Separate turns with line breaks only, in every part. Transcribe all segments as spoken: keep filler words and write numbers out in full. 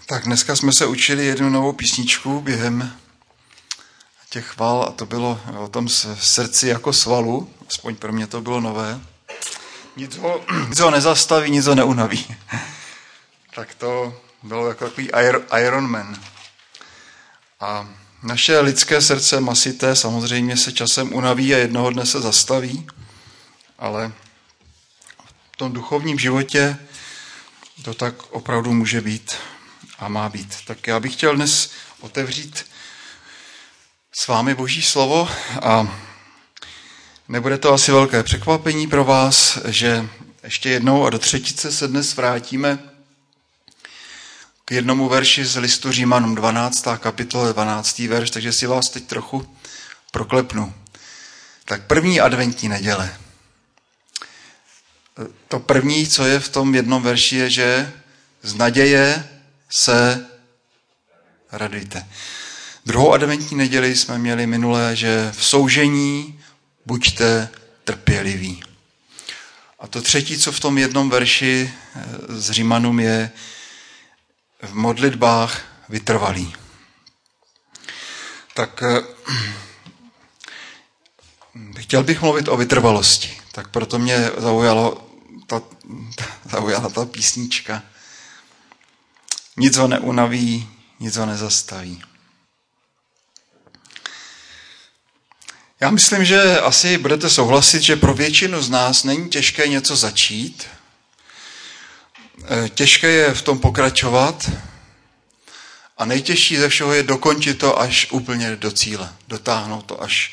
Tak dneska jsme se učili jednu novou písničku během těch chvál a to bylo o tom srdci jako svalu, aspoň pro mě to bylo nové. Nic ho, nic ho nezastaví, nic ho neunaví. Tak to bylo jako takový Iron Man. A naše lidské srdce masité samozřejmě se časem unaví a jednoho dne se zastaví, ale v tom duchovním životě to tak opravdu může být a má být. Tak já bych chtěl dnes otevřít s vámi Boží slovo a nebude to asi velké překvapení pro vás, že ještě jednou a do třetice se dnes vrátíme k jednomu verši z listu Římanům dvanáctá kapitola dvanáctý verš, takže si vás teď trochu proklepnu. Tak první adventní neděle. To první, co je v tom jednom verši, je, že z naděje se radujte. Druhou adventní neděli jsme měli minulé, že v soužení buďte trpěliví. A to třetí, co v tom jednom verši z Římanům je, v modlitbách vytrvalí. Tak chtěl bych mluvit o vytrvalosti, tak proto mě zaujalo ta, zaujala ta písnička. Nic ho neunaví, nic ho nezastaví. Já myslím, že asi budete souhlasit, že pro většinu z nás není těžké něco začít. Těžké je v tom pokračovat a nejtěžší ze všeho je dokončit to až úplně do cíle. Dotáhnout to až,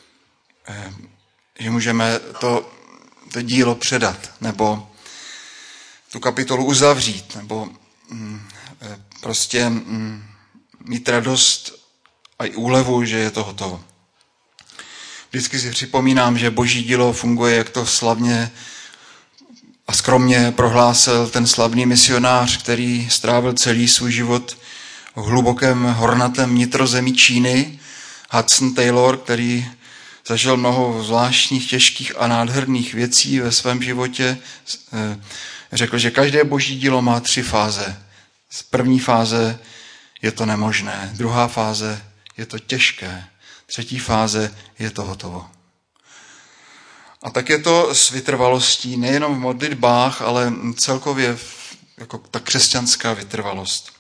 že můžeme to, to dílo předat nebo tu kapitolu uzavřít nebo prostě mít radost a i úlevu, že je to hotovo. Vždycky si připomínám, že Boží dílo funguje, jak to slavně a skromně prohlásil ten slavný misionář, který strávil celý svůj život v hlubokém hornatém vnitrozemí Číny, Hudson Taylor, který zažil mnoho zvláštních, těžkých a nádherných věcí ve svém životě. Řekl, že každé Boží dílo má tři fáze. Z první fáze je to nemožné, druhá fáze je to těžké, třetí fáze je to hotovo. A tak je to s vytrvalostí nejenom v modlitbách, ale celkově jako ta křesťanská vytrvalost.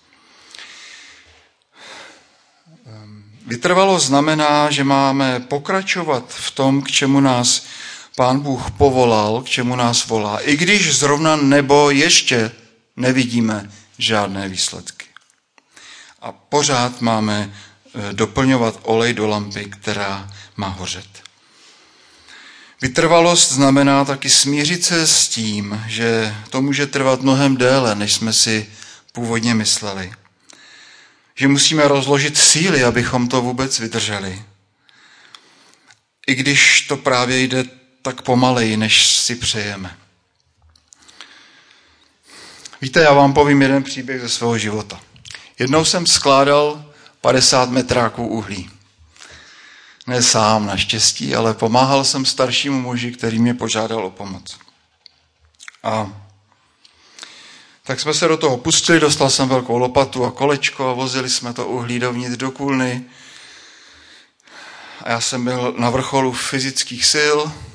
Vytrvalost znamená, že máme pokračovat v tom, k čemu nás Pán Bůh povolal, k čemu nás volá, i když zrovna nebo ještě nevidíme žádné výsledky. A pořád máme doplňovat olej do lampy, která má hořet. Vytrvalost znamená taky smířit se s tím, že to může trvat mnohem déle, než jsme si původně mysleli. Že musíme rozložit síly, abychom to vůbec vydrželi. I když to právě jde tak pomaleji, než si přejeme. Víte, já vám povím jeden příběh ze svého života. Jednou jsem skládal padesát metráků uhlí. Ne sám naštěstí, ale pomáhal jsem staršímu muži, který mě požádal o pomoc. A tak jsme se do toho pustili, dostal jsem velkou lopatu a kolečko a vozili jsme to uhlí dovnitř do kůlny. A já jsem byl na vrcholu fyzických sil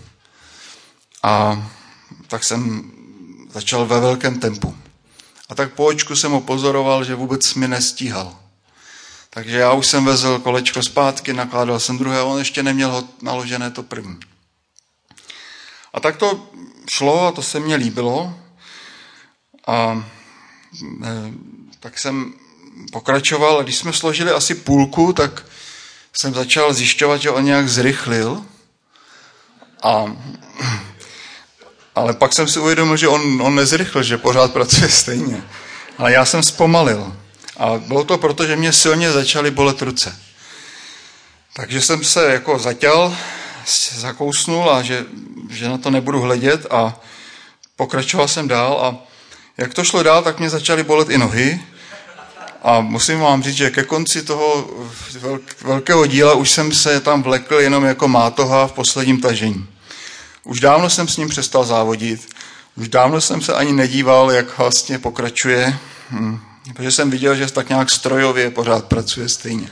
a tak jsem začal ve velkém tempu. A tak po očku jsem ho pozoroval, že vůbec mi nestíhal. Takže já už jsem vezl kolečko zpátky, nakládal jsem druhé, on ještě neměl ho naložené to první. A tak to šlo a to se mně líbilo. A e, tak jsem pokračoval a když jsme složili asi půlku, tak jsem začal zjišťovat, že on nějak zrychlil. A, ale pak jsem si uvědomil, že on, on nezrychlil, že pořád pracuje stejně. Ale já jsem zpomalil. A bylo to proto, že mě silně začaly bolet ruce. Takže jsem se jako zaťal, zakousnul a že, že na to nebudu hledět a pokračoval jsem dál a jak to šlo dál, tak mě začaly bolet i nohy a musím vám říct, že ke konci toho velkého díla už jsem se tam vlekl jenom jako mátoha v posledním tažení. Už dávno jsem s ním přestal závodit, už dávno jsem se ani nedíval, jak vlastně pokračuje. Protože jsem viděl, že tak nějak strojově pořád pracuje stejně.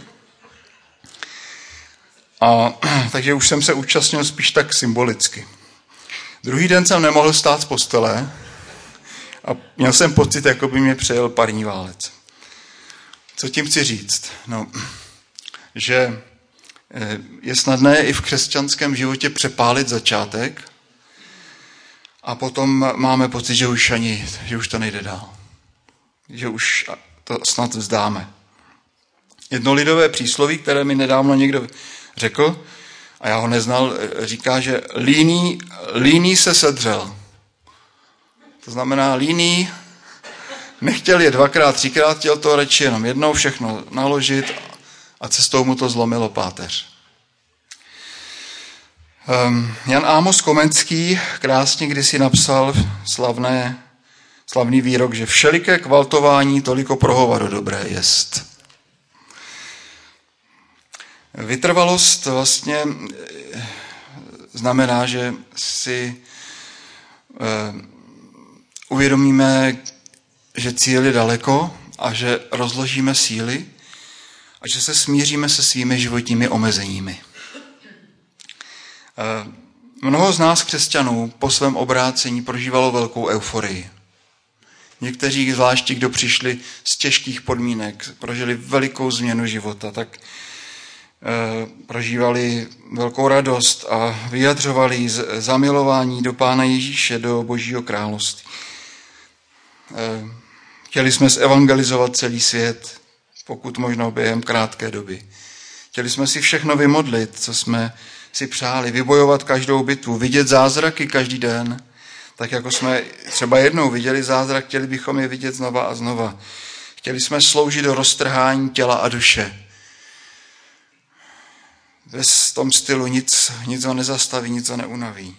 A takže už jsem se účastnil spíš tak symbolicky. Druhý den jsem nemohl stát z postele a měl jsem pocit, jako by mě přejel parní válec. Co tím chci říct? No, že je snadné i v křesťanském životě přepálit začátek a potom máme pocit, že už ani, že už to nejde dál. Že už to snad vzdáme. Jedno lidové přísloví, které mi nedávno někdo řekl, a já ho neznal, říká, že líný, líný se sedřel. To znamená, líný nechtěl je dvakrát, třikrát, chtěl to radši jenom jednou všechno naložit a cestou mu to zlomilo páteř. Um, Jan Amos Komenský krásně kdysi napsal slavné, slavný výrok, že všeliké kvaltování toliko prohovaru dobré jest. Vytrvalost vlastně znamená, že si uvědomíme, že cíl je daleko a že rozložíme síly a že se smíříme se svými životními omezeními. Mnoho z nás křesťanů po svém obrácení prožívalo velkou euforii. Někteří, zvláště kdo přišli z těžkých podmínek, prožili velikou změnu života, tak prožívali velkou radost a vyjadřovali zamilování do Pána Ježíše, do Božího království. Chtěli jsme zevangelizovat celý svět, pokud možno během krátké doby. Chtěli jsme si všechno vymodlit, co jsme si přáli, vybojovat každou bitvu, vidět zázraky každý den. Tak jako jsme třeba jednou viděli zázrak, chtěli bychom je vidět znova a znova. Chtěli jsme sloužit do roztrhání těla a duše. V tom stylu nic, nic ho nezastaví, nic ho neunaví.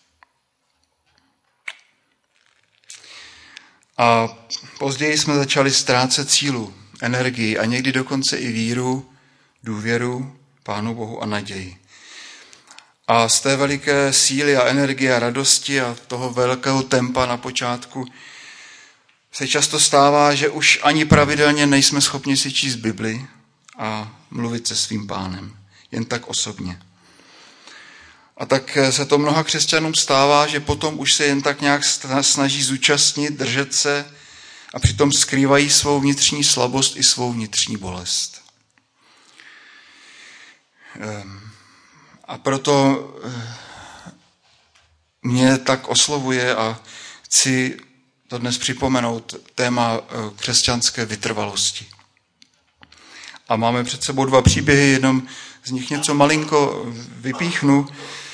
A později jsme začali ztrácet sílu, energii a někdy dokonce i víru, důvěru Pánu Bohu a naději. A z té veliké síly a energie a radosti a toho velkého tempa na počátku se často stává, že už ani pravidelně nejsme schopni si číst Bibli a mluvit se svým Pánem. Jen tak osobně. A tak se to mnoha křesťanům stává, že potom už se jen tak nějak snaží zúčastnit, držet se a přitom skrývají svou vnitřní slabost i svou vnitřní bolest. A proto mě tak oslovuje a chci to dnes připomenout téma křesťanské vytrvalosti. A máme před sebou dva příběhy, jenom z nich něco malinko vypíchnu.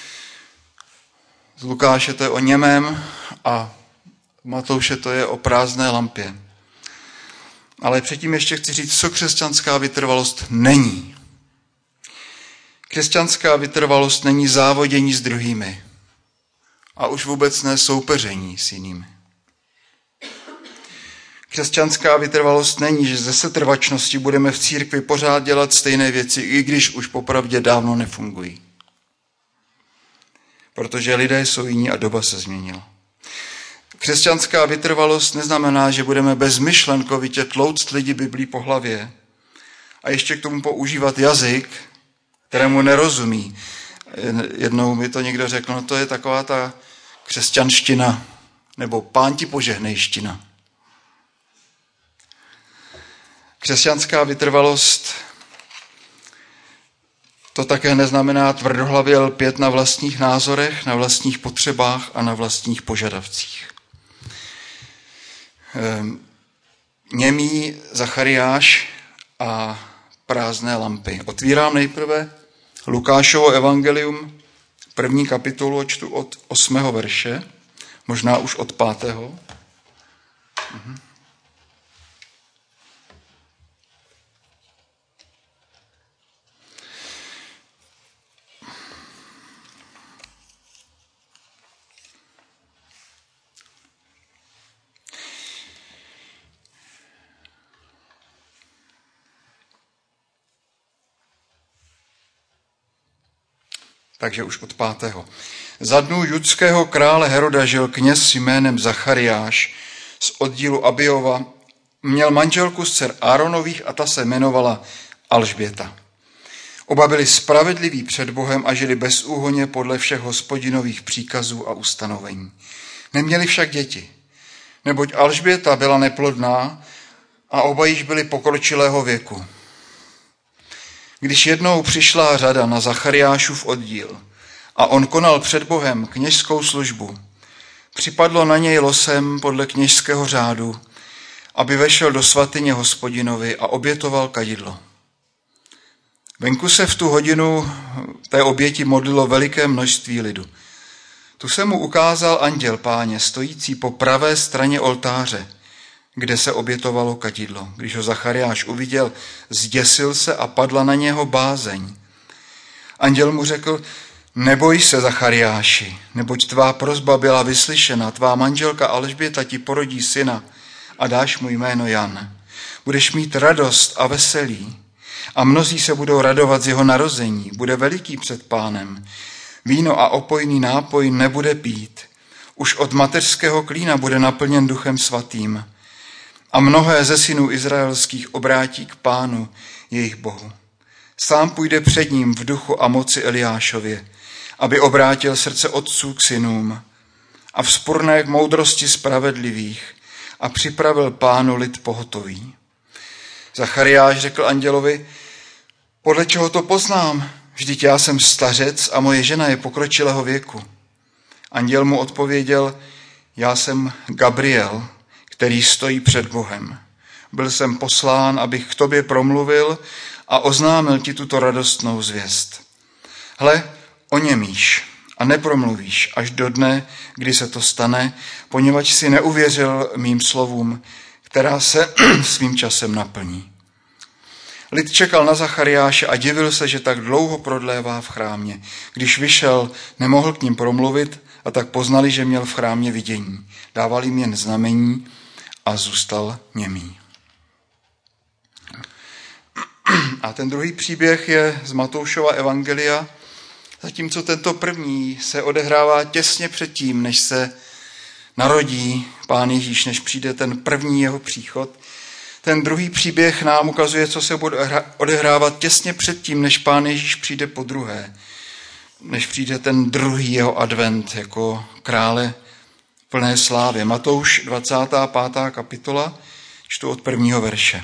Z Lukáše to je o němém a Matouše to je o prázdné lampě. Ale předtím ještě chci říct, co křesťanská vytrvalost není. Křesťanská vytrvalost není závodění s druhými a už vůbec ne soupeření s jinými. Křesťanská vytrvalost není, že ze setrvačnosti budeme v církvi pořád dělat stejné věci, i když už popravdě dávno nefungují. Protože lidé jsou jiní a doba se změnila. Křesťanská vytrvalost neznamená, že budeme bezmyšlenkovitě tlouct lidi Biblí po hlavě a ještě k tomu používat jazyk, kterému nerozumí. Jednou mi to někdo řekl, no to je taková ta křesťanština, nebo Pán ti požehnejština. Křesťanská vytrvalost to také neznamená tvrdohlavě lpět na vlastních názorech, na vlastních potřebách a na vlastních požadavcích. Němý Zachariáš a prázdné lampy. Otvírám nejprve Lukášovo evangelium, první kapitolu, čtu od osmého verše, možná už od pátého. Mhm. Takže už od pátého. Za dnů judského krále Heroda žil kněz jménem Zachariáš z oddílu Abiova měl manželku z dcer Áronových a ta se jmenovala Alžběta. Oba byli spravedliví před Bohem a žili bezúhonně podle všech Hospodinových příkazů a ustanovení. Neměli však děti, neboť Alžběta byla neplodná a oba již byli pokročilého věku. Když jednou přišla řada na Zachariášův oddíl a on konal před Bohem kněžskou službu, připadlo na něj losem podle kněžského řádu, aby vešel do svatyně Hospodinovi a obětoval kadidlo. Venku se v tu hodinu té oběti modlilo veliké množství lidu. Tu se mu ukázal anděl Páně, stojící po pravé straně oltáře, kde se obětovalo kadidlo. Když ho Zachariáš uviděl, zděsil se a padla na něho bázeň. Anděl mu řekl: neboj se, Zachariáši, neboť tvá prosba byla vyslyšena, tvá manželka Alžběta ti porodí syna a dáš mu jméno Jan. Budeš mít radost a veselí a mnozí se budou radovat z jeho narození. Bude veliký před Pánem. Víno a opojný nápoj nebude pít. Už od mateřského klína bude naplněn Duchem svatým. A mnohé ze synů izraelských obrátí k Pánu, jejich Bohu. Sám půjde před ním v duchu a moci Eliášově, aby obrátil srdce otců k synům a vzpurné k moudrosti spravedlivých a připravil Pánu lid pohotový. Zachariáš řekl andělovi: podle čeho to poznám? Vždyť já jsem stařec a moje žena je pokročilého věku. Anděl mu odpověděl: já jsem Gabriel, který stojí před Bohem. Byl jsem poslán, abych k tobě promluvil a oznámil ti tuto radostnou zvěst. Hle, oněmíš a nepromluvíš až do dne, kdy se to stane, poněvadž si neuvěřil mým slovům, která se svým časem naplní. Lid čekal na Zachariáše a divil se, že tak dlouho prodlévá v chrámě. Když vyšel, nemohl k ním promluvit a tak poznali, že měl v chrámě vidění. Dával jim jen znamení a zůstal němý. A ten druhý příběh je z Matoušova evangelia, zatímco tento první se odehrává těsně předtím, než se narodí Pán Ježíš, než přijde ten první jeho příchod. Ten druhý příběh nám ukazuje, co se bude odehrávat těsně předtím, než Pán Ježíš přijde po druhé, než přijde ten druhý jeho advent jako krále plné slávy. Matouš dvacátá pátá kapitola, čtu od prvního verše.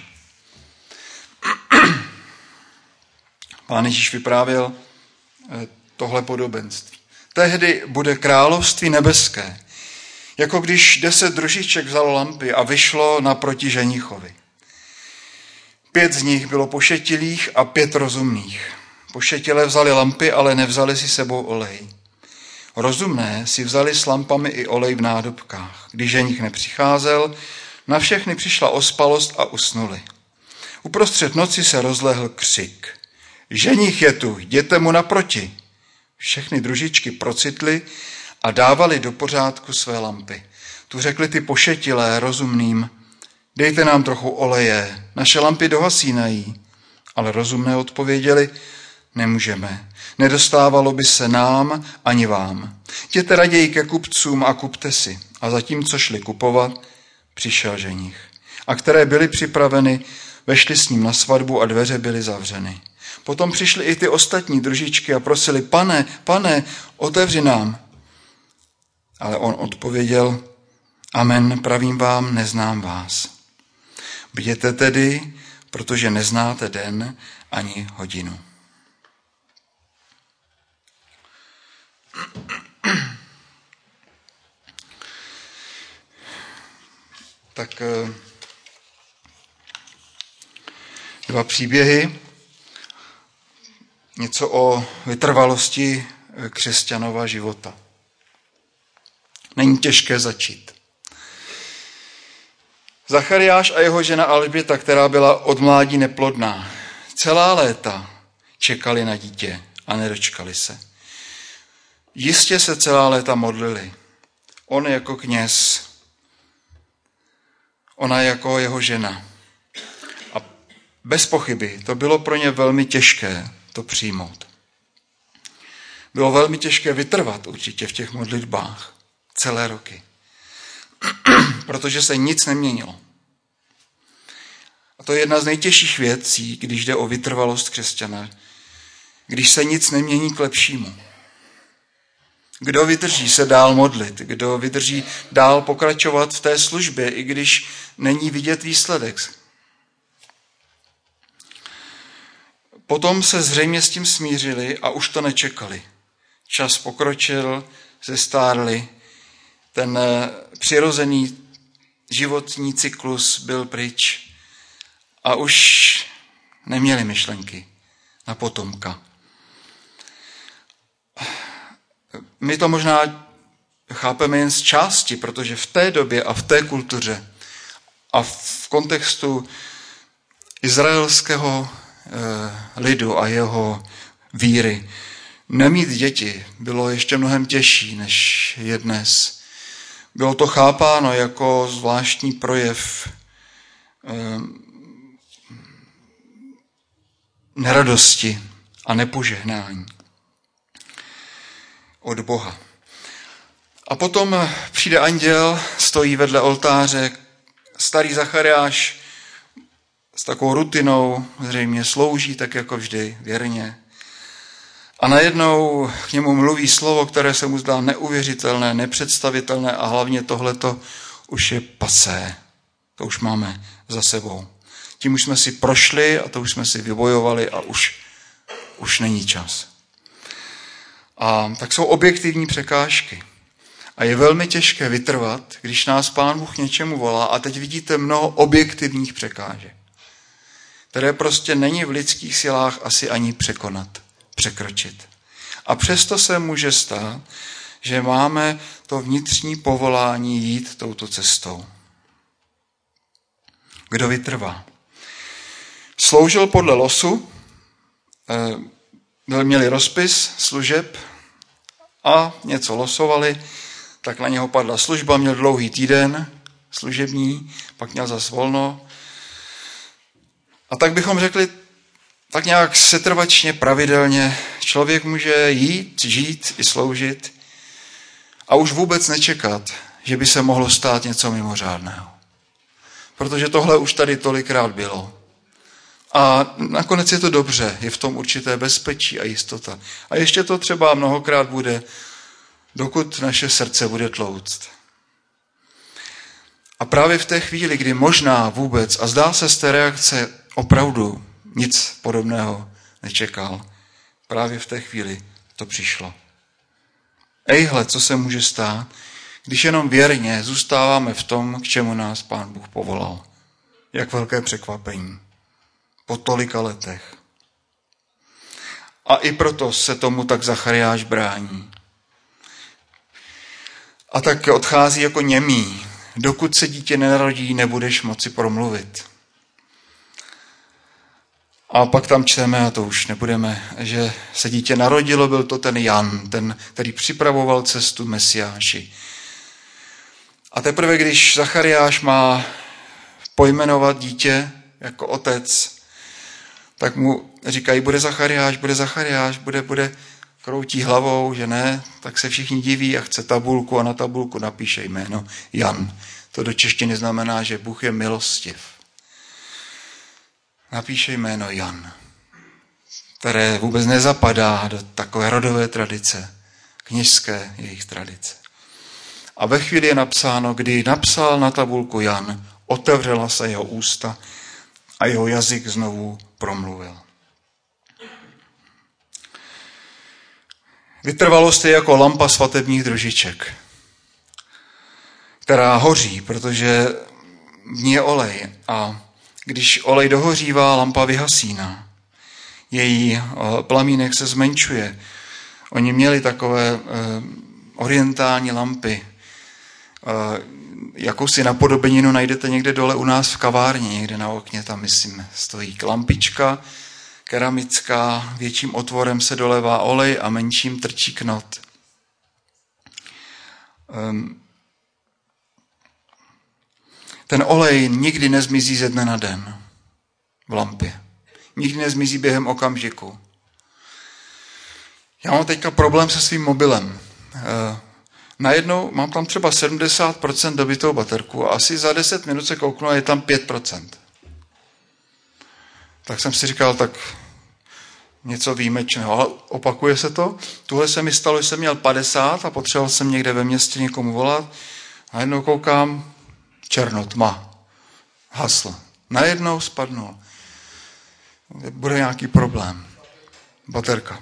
Pán Ježíš vyprávěl tohle podobenství. Tehdy bude království nebeské, jako když deset družiček vzalo lampy a vyšlo naproti ženichovi. Pět z nich bylo pošetilých a pět rozumných. Pošetilé vzali lampy, ale nevzali si sebou olej. Rozumné si vzali s lampami i olej v nádobkách. Když ženich nepřicházel, na všechny přišla ospalost a usnuli. Uprostřed noci se rozlehl křik. Ženich je tu, jděte mu naproti. Všechny družičky procitly a dávali do pořádku své lampy. Tu řekli ty pošetilé rozumným: dejte nám trochu oleje, naše lampy dohasínají. Ale rozumné odpověděli: nemůžeme, nedostávalo by se nám ani vám. Jděte raději ke kupcům a kupte si. A zatímco šli kupovat, přišel ženich. A které byly připraveny, vešli s ním na svatbu a dveře byly zavřeny. Potom přišly i ty ostatní družičky a prosili: pane, pane, otevři nám. Ale on odpověděl: amen, pravím vám, neznám vás. Bděte tedy, protože neznáte den ani hodinu. Tak dva příběhy. Něco o vytrvalosti křesťanova života. Není těžké začít. Zachariáš a jeho žena Alžběta, která byla od mládí neplodná, celá léta čekali na dítě a nedočkali se. Jistě se celá léta modlili. On jako kněz, ona jako jeho žena. A bez pochyby to bylo pro ně velmi těžké to přijmout. Bylo velmi těžké vytrvat určitě v těch modlitbách celé roky, protože se nic neměnilo. A to je jedna z nejtěžších věcí, když jde o vytrvalost křesťana. Když se nic nemění k lepšímu. Kdo vydrží se dál modlit, kdo vydrží dál pokračovat v té službě, i když není vidět výsledek. Potom se zřejmě s tím smířili a už to nečekali. Čas pokročil, zestárli, ten přirozený životní cyklus byl pryč a už neměli myšlenky na potomka. My to možná chápeme jen z části, protože v té době a v té kultuře a v kontextu izraelského lidu a jeho víry nemít děti bylo ještě mnohem těžší, než je dnes. Bylo to chápáno jako zvláštní projev neradosti a nepožehnání od Boha. A potom přijde anděl, stojí vedle oltáře, starý Zachariáš s takovou rutinou zřejmě slouží, tak jako vždy, věrně. A najednou k němu mluví slovo, které se mu zdá neuvěřitelné, nepředstavitelné a hlavně tohleto už je pasé. To už máme za sebou. Tím už jsme si prošli a to už jsme si vybojovali a už, už není čas. A tak jsou objektivní překážky. A je velmi těžké vytrvat, když nás Pán Bůh něčemu volá a teď vidíte mnoho objektivních překážek, které prostě není v lidských silách asi ani překonat, překročit. A přesto se může stát, že máme to vnitřní povolání jít touto cestou. Kdo vytrvá? Sloužil podle losu, měli rozpis služeb a něco losovali, tak na něho padla služba, měl dlouhý týden služební, pak měl zas volno. A tak bychom řekli, tak nějak setrvačně, pravidelně, člověk může jít, žít i sloužit a už vůbec nečekat, že by se mohlo stát něco mimořádného. Protože tohle už tady tolikrát bylo. A nakonec je to dobře, je v tom určité bezpečí a jistota. A ještě to třeba mnohokrát bude, dokud naše srdce bude tlouct. A právě v té chvíli, kdy možná vůbec, a zdá se z té reakce opravdu nic podobného nečekal, právě v té chvíli to přišlo. Ejhle, co se může stát, když jenom věrně zůstáváme v tom, k čemu nás Pán Bůh povolal. Jak velké překvapení. Po tolika letech. A i proto se tomu tak Zachariáš brání. A tak odchází jako němý. Dokud se dítě nenarodí, nebudeš moci promluvit. A pak tam čteme, a to už nebudeme, že se dítě narodilo, byl to ten Jan, ten, který připravoval cestu Mesiáši. A teprve, když Zachariáš má pojmenovat dítě jako otec, tak mu říkají, bude Zachariáš, bude Zachariáš, bude, bude, kroutí hlavou, že ne, tak se všichni diví a chce tabulku a na tabulku napíše jméno Jan. To do češtiny znamená, že Bůh je milostiv. Napíše jméno Jan, které vůbec nezapadá do takové rodové tradice, kněžské jejich tradice. A ve chvíli je napsáno, kdy napsal na tabulku Jan, otevřela se jeho ústa a jeho jazyk znovu promluvil. Vytrvalost je jako lampa svatebních družiček, která hoří, protože v ní je olej a když olej dohořívá, lampa vyhasíná. Její plamínek se zmenšuje. Oni měli takové orientální lampy. Jakousi napodobeninu najdete někde dole u nás v kavárně, někde na okně, tam myslím stojí lampička keramická, větším otvorem se dolevá olej a menším trčí knot. Ten olej nikdy nezmizí ze dne na den v lampě. Nikdy nezmizí během okamžiku. Já mám teďka problém se svým mobilem. Najednou mám tam třeba sedmdesát procent dobitou baterku a asi za deset minut se kouknu a je tam pět procent. Tak jsem si říkal, tak něco výjimečného. Ale opakuje se to. Tuhle se mi stalo, že jsem měl padesát a potřeboval jsem někde ve městě někomu volat. A jednou koukám, černo, tma. Hasl. Najednou spadnul. Bude nějaký problém. Baterka.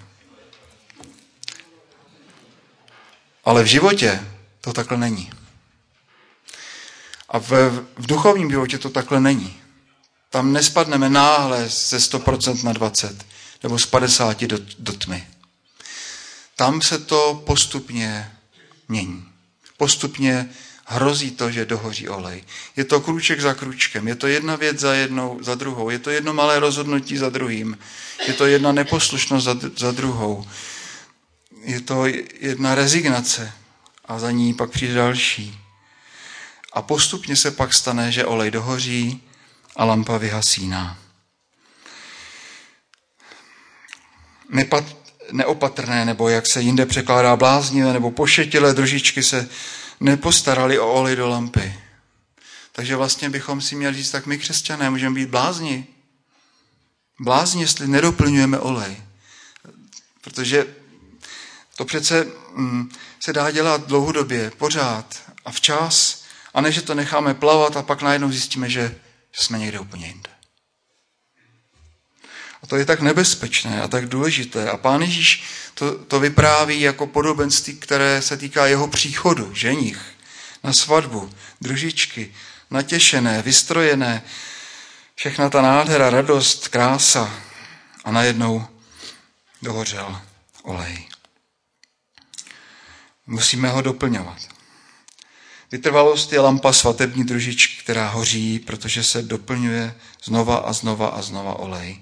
Ale v životě to takhle není. A v, v duchovním životě to takhle není. Tam nespadneme náhle ze sto procent na dvacet nebo z padesáti do, do tmy. Tam se to postupně mění. Postupně hrozí to, že dohoří olej. Je to krůček za krůčkem, je to jedna věc za jednou, za druhou, je to jedno malé rozhodnutí za druhým, je to jedna neposlušnost za, za druhou, je to jedna rezignace a za ní pak přijde další. A postupně se pak stane, že olej dohoří a lampa vyhasíná. Nepat, neopatrné, nebo jak se jinde překládá bláznivé, nebo pošetilé družičky se nepostarali o olej do lampy. Takže vlastně bychom si měli říct, tak my křesťané můžeme být blázni. Blázni, jestli nedoplňujeme olej. Protože to přece mm, se dá dělat dlouhodobě, pořád a včas, a ne, že to necháme plavat a pak najednou zjistíme, že, že jsme někde úplně jinde. A to je tak nebezpečné a tak důležité. A Pán Ježíš to, to vypráví jako podobenství, které se týká jeho příchodu, ženich, na svatbu, družičky, natěšené, vystrojené, všechna ta nádhera, radost, krása a najednou dohořel olej. Musíme ho doplňovat. Vytrvalost je lampa svatební družičky, která hoří, protože se doplňuje znova a znova a znova olej.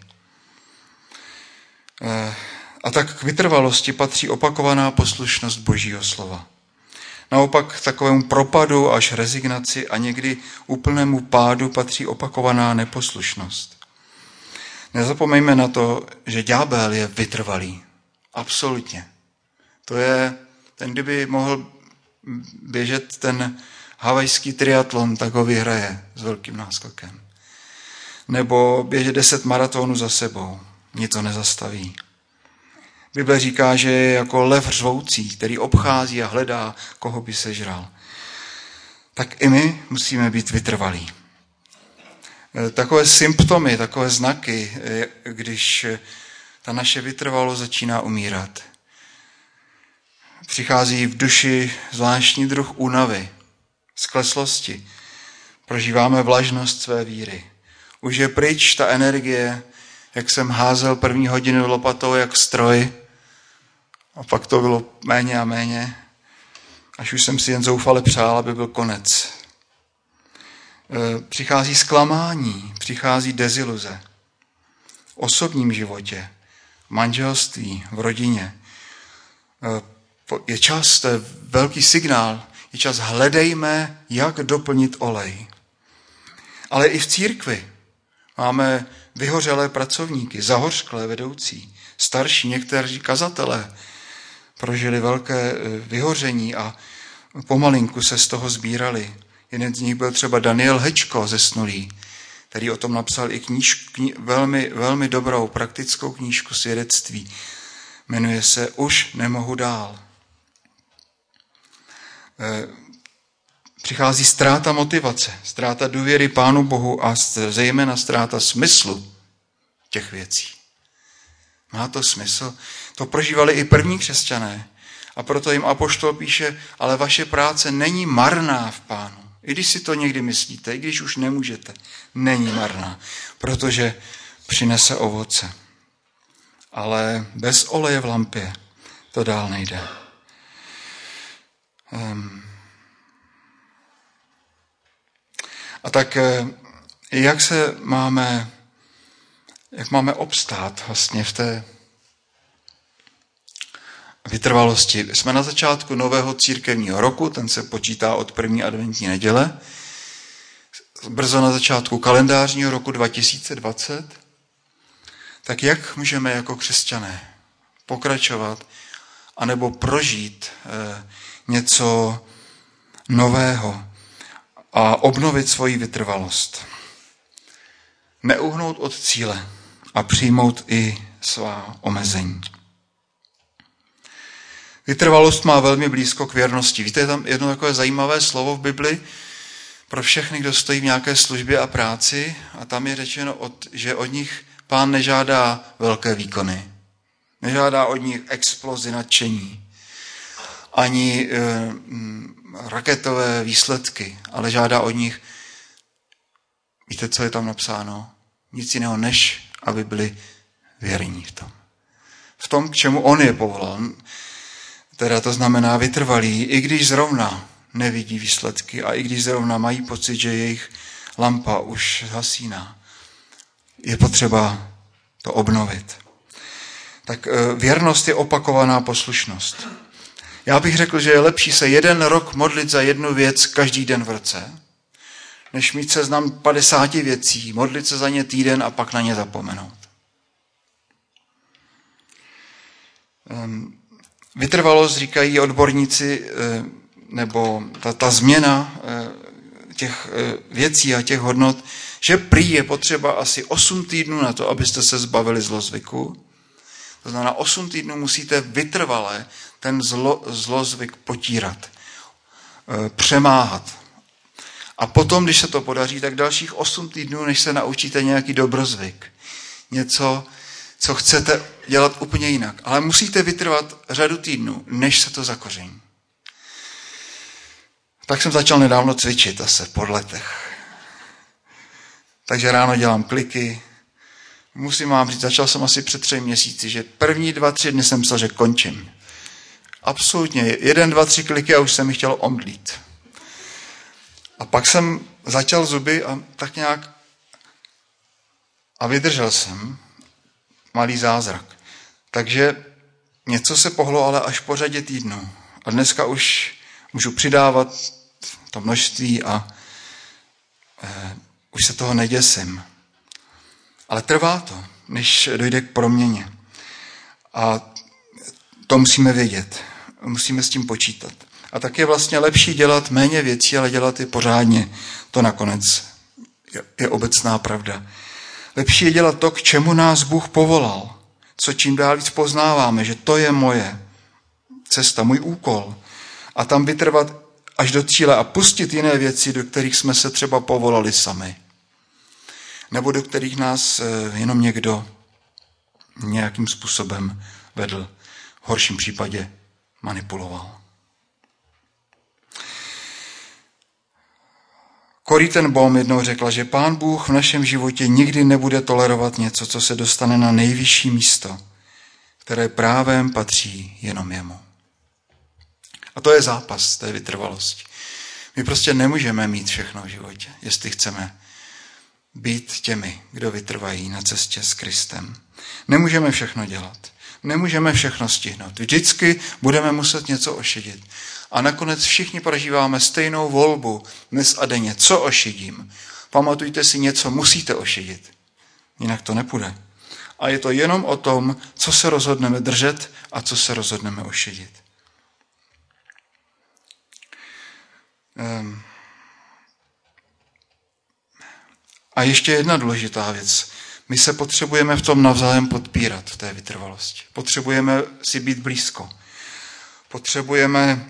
A tak k vytrvalosti patří opakovaná poslušnost Božího slova. Naopak k takovému propadu až rezignaci a někdy úplnému pádu patří opakovaná neposlušnost. Nezapomeňme na to, že ďábel je vytrvalý. Absolutně. To je, ten kdyby mohl běžet ten havajský triatlon, tak ho vyhraje s velkým náskokem. Nebo běžet deset maratonů za sebou. Nic to nezastaví. Bible říká, že je jako lev řvoucí, který obchází a hledá, koho by sežral. Tak i my musíme být vytrvalí. Takové symptomy, takové znaky, když ta naše vytrvalost začíná umírat. Přichází v duši zvláštní druh únavy, skleslosti. Prožíváme vlažnost své víry. Už je pryč ta energie, jak jsem házel první hodinu lopatou jak stroj, a pak to bylo méně a méně, až už jsem si jen zoufale přál, aby byl konec. Přichází zklamání, přichází deziluze. V osobním životě, v manželství, v rodině. Je čas, to je velký signál, je čas hledejme, jak doplnit olej. Ale i v církvi máme vyhořelé pracovníky, zahořklé vedoucí, starší, někteří kazatelé prožili velké vyhoření a pomalinku se z toho sbírali. Jeden z nich byl třeba Daniel Hečko zesnulý, který o tom napsal i knížku, kni, velmi, velmi dobrou praktickou knížku svědectví. Jmenuje se Už nemohu dál. Přichází ztráta motivace, ztráta důvěry Pánu Bohu a zejména ztráta smyslu těch věcí. Má to smysl? To prožívali i první křesťané. A proto jim apoštol píše, ale vaše práce není marná v Pánu. I když si to někdy myslíte, i když už nemůžete, není marná, protože přinese ovoce. Ale bez oleje v lampě to dál nejde. Um. A tak jak se máme, jak máme obstát vlastně v té vytrvalosti? Jsme na začátku nového církevního roku, ten se počítá od první adventní neděle, brzo na začátku kalendářního roku dva tisíce dvacet. Tak jak můžeme jako křesťané pokračovat anebo prožít eh, něco nového a obnovit svoji vytrvalost? Neuhnout od cíle. a přijmout i svá omezení. Vytrvalost má velmi blízko k věrnosti. Víte, je tam jedno takové zajímavé slovo v Bibli pro všechny, kdo stojí v nějaké službě a práci, a tam je řečeno, že od nich Pán nežádá velké výkony. Nežádá od nich explozi nadšení, ani e, raketové výsledky, ale žádá od nich, víte, co je tam napsáno? Nic jiného, než aby byli věrní v tom. V tom, k čemu on je povolal. Teda to znamená vytrvalí, i když zrovna nevidí výsledky a i když zrovna mají pocit, že jejich lampa už hasíná. Je potřeba to obnovit. Tak věrnost je opakovaná poslušnost. Já bych řekl, že je lepší se jeden rok modlit za jednu věc každý den v roce, než mít seznam padesáti věcí, modlit se za ně týden a pak na ně zapomenout. Vytrvalost, říkají odborníci, nebo ta, ta změna těch věcí a těch hodnot, že prý je potřeba asi osm týdnů na to, abyste se zbavili zlozvyku. To znamená, osm týdnů musíte vytrvale ten zlo, zlozvyk potírat, přemáhat. A potom, když se to podaří, tak dalších osm týdnů, než se naučíte nějaký dobrozvyk. Něco, co chcete dělat úplně jinak. Ale musíte vytrvat řadu týdnů, než se to zakoření. Tak jsem začal nedávno cvičit asi po letech. Takže ráno dělám kliky. Musím vám říct, začal jsem asi před třemi měsíci, že první dva, tři dny jsem myslel, že končím. Absolutně. Jeden, dva, tři kliky a už jsem mi chtěl omdlít. A pak jsem začal zuby a tak nějak a vydržel jsem. Malý zázrak. Takže něco se pohlo, ale až po řadě týdnů. A dneska už můžu přidávat to množství a eh, už se toho neděsím. Ale trvá to, než dojde k proměně. A to musíme vědět. Musíme s tím počítat. A tak je vlastně lepší dělat méně věcí, ale dělat je pořádně. To nakonec je, je obecná pravda. Lepší je dělat to, k čemu nás Bůh povolal. Co čím dál víc poznáváme, že to je moje cesta, můj úkol. A tam vytrvat až do cíle a pustit jiné věci, do kterých jsme se třeba povolali sami. Nebo do kterých nás jenom někdo nějakým způsobem vedl. V horším případě manipuloval. Corrie ten Boom jednou řekla, že Pán Bůh v našem životě nikdy nebude tolerovat něco, co se dostane na nejvyšší místo, které právem patří jenom jemu. A to je zápas té vytrvalosti. My prostě nemůžeme mít všechno v životě, jestli chceme být těmi, kdo vytrvají na cestě s Kristem. Nemůžeme všechno dělat. Nemůžeme všechno stihnout. Vždycky budeme muset něco ošidit. A nakonec všichni prožíváme stejnou volbu dnes a denně. Co ošidím? Pamatujte si, něco musíte ošidit. Jinak to nepůjde. A je to jenom o tom, co se rozhodneme držet a co se rozhodneme ošidit. Um. A ještě jedna důležitá věc. My se potřebujeme v tom navzájem podpírat, v té vytrvalosti. Potřebujeme si být blízko. Potřebujeme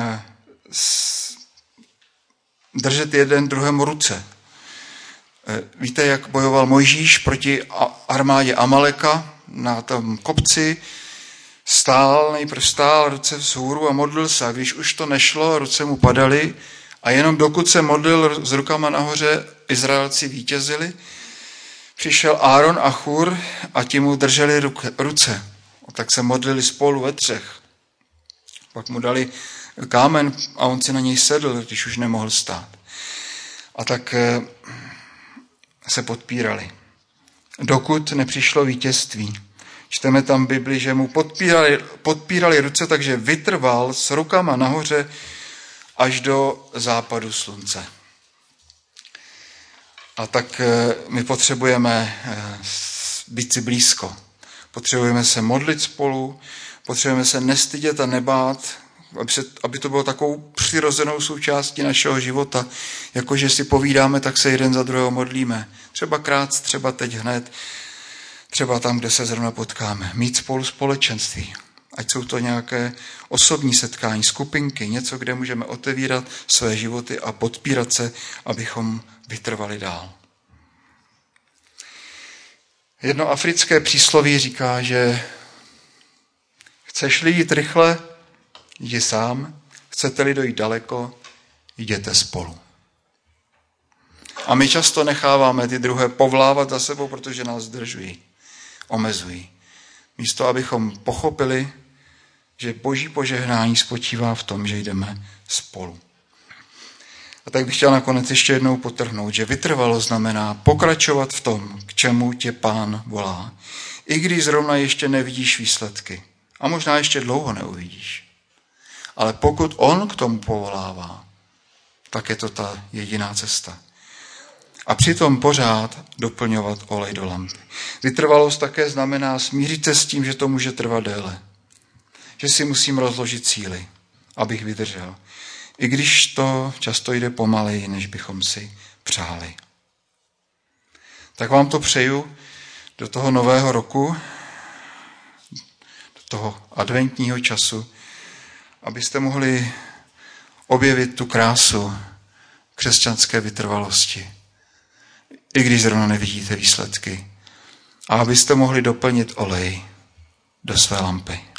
držet jeden druhému ruce. Víte, jak bojoval Mojžíš proti armádě Amaleka na tom kopci? Stál, nejprve stál, ruce vzhůru a modlil se. A když už to nešlo, ruce mu padaly a jenom dokud se modlil s rukama nahoře, Izraelci vítězili. Přišel Áron a Chůr a ti mu drželi ruce. A tak se modlili spolu ve třech. Pak mu dali kámen a on si na něj sedl, když už nemohl stát. A tak se podpírali. Dokud nepřišlo vítězství. Čteme tam v Bibli, že mu podpírali, podpírali ruce, takže vytrval s rukama nahoře až do západu slunce. A tak my potřebujeme být si blízko. Potřebujeme se modlit spolu, potřebujeme se nestydět a nebát, aby, se, aby to bylo takovou přirozenou součástí našeho života. Jakože si povídáme, tak se jeden za druhého modlíme. Třeba krát, třeba teď hned. třeba tam, kde se zrovna potkáme. Mít spolu společenství. Ať jsou to nějaké osobní setkání, skupinky, něco, kde můžeme otevírat své životy a podpírat se, abychom vytrvali dál. Jedno africké přísloví říká, že chceš-li jít rychle, jdi sám, chcete-li dojít daleko, jděte spolu. A my často necháváme ty druhé povlávat za sebou, protože nás zdržují, omezují. Místo, abychom pochopili, že Boží požehnání spočívá v tom, že jdeme spolu. A tak bych chtěl nakonec ještě jednou podtrhnout, že vytrvalo znamená pokračovat v tom, k čemu tě Pán volá. I když zrovna ještě nevidíš výsledky. A možná ještě dlouho neuvidíš. Ale pokud on k tomu povolává, tak je to ta jediná cesta. A přitom pořád doplňovat olej do lampy. Vytrvalost také znamená smířit se s tím, že to může trvat déle. Že si musím rozložit síly, abych vydržel. I když to často jde pomaleji, než bychom si přáli. Tak vám to přeju do toho nového roku, do toho adventního času, abyste mohli objevit tu krásu křesťanské vytrvalosti, i když zrovna nevidíte výsledky. A abyste mohli doplnit olej do své lampy.